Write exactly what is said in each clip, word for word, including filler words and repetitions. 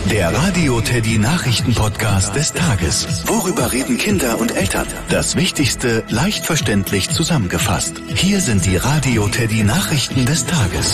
Der Radio Teddy Nachrichten-Podcast des Tages. Worüber reden Kinder und Eltern? Das Wichtigste leicht verständlich zusammengefasst. Hier sind die Radio Teddy Nachrichten des Tages.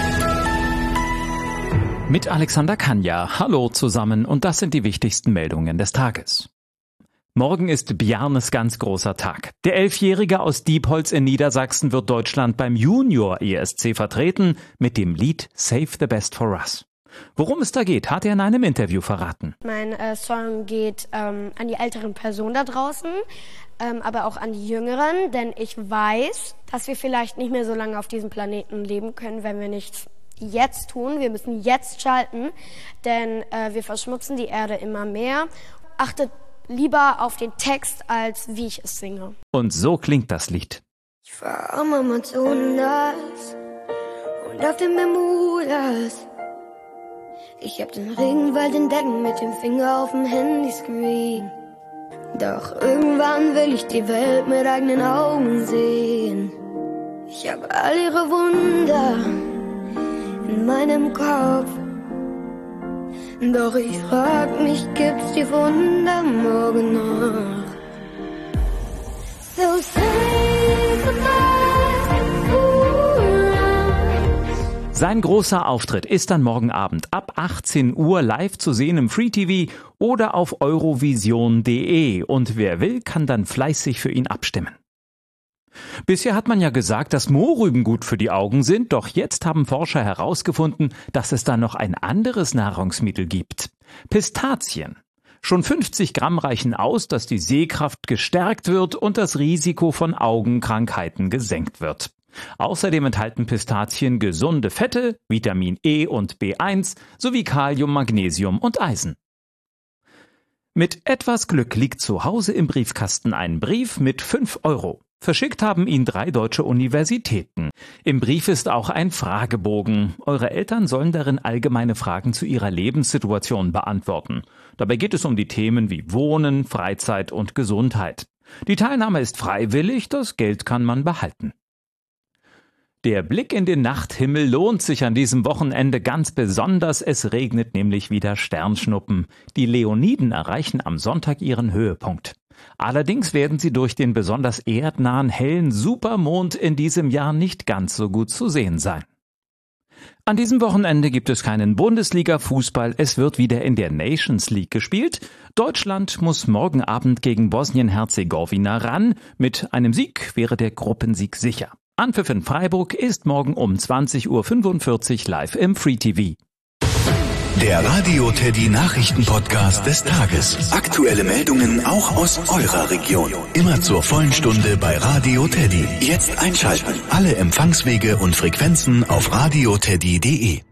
Mit Alexander Kanja. Hallo zusammen und das sind die wichtigsten Meldungen des Tages. Morgen ist Bjarnes ganz großer Tag. Der Elfjährige aus Diepholz in Niedersachsen wird Deutschland beim Junior E S C vertreten mit dem Lied Save the Best for Us. Worum es da geht, hat er in einem Interview verraten. Mein äh, Song geht ähm, an die älteren Personen da draußen, ähm, aber auch an die Jüngeren, denn ich weiß, dass wir vielleicht nicht mehr so lange auf diesem Planeten leben können, wenn wir nichts jetzt tun. Wir müssen jetzt schalten, denn äh, wir verschmutzen die Erde immer mehr. Achtet lieber auf den Text, als wie ich es singe. Und so klingt das Lied. Ich fahr am Amazonas und auf dem Bermudas. Ich hab den Regenwald entdeckt mit dem Finger auf dem Handyscreen. Doch irgendwann will ich die Welt mit eigenen Augen sehen. Ich hab all ihre Wunder in meinem Kopf. Doch ich frag mich, gibt's die Wunder morgen noch? So save the best for us. Sein großer Auftritt ist dann morgen Abend ab achtzehn Uhr live zu sehen im Free T V oder auf eurovision punkt de und wer will, kann dann fleißig für ihn abstimmen. Bisher hat man ja gesagt, dass Mohrrüben gut für die Augen sind, doch jetzt haben Forscher herausgefunden, dass es da noch ein anderes Nahrungsmittel gibt. Pistazien. Schon fünfzig Gramm reichen aus, dass die Sehkraft gestärkt wird und das Risiko von Augenkrankheiten gesenkt wird. Außerdem enthalten Pistazien gesunde Fette, Vitamin E und B eins sowie Kalium, Magnesium und Eisen. Mit etwas Glück liegt zu Hause im Briefkasten ein Brief mit fünf Euro. Verschickt haben ihn drei deutsche Universitäten. Im Brief ist auch ein Fragebogen. Eure Eltern sollen darin allgemeine Fragen zu ihrer Lebenssituation beantworten. Dabei geht es um die Themen wie Wohnen, Freizeit und Gesundheit. Die Teilnahme ist freiwillig, das Geld kann man behalten. Der Blick in den Nachthimmel lohnt sich an diesem Wochenende ganz besonders. Es regnet nämlich wieder Sternschnuppen. Die Leoniden erreichen am Sonntag ihren Höhepunkt. Allerdings werden sie durch den besonders erdnahen hellen Supermond in diesem Jahr nicht ganz so gut zu sehen sein. An diesem Wochenende gibt es keinen Bundesliga-Fußball, es wird wieder in der Nations League gespielt. Deutschland muss morgen Abend gegen Bosnien-Herzegowina ran. Mit einem Sieg wäre der Gruppensieg sicher. Anpfiff in Freiburg ist morgen um zwanzig Uhr fünfundvierzig live im Free T V. Der Radio Teddy Nachrichten-Podcast des Tages. Aktuelle Meldungen auch aus eurer Region. Immer zur vollen Stunde bei Radio Teddy. Jetzt einschalten. Alle Empfangswege und Frequenzen auf radio teddy punkt de.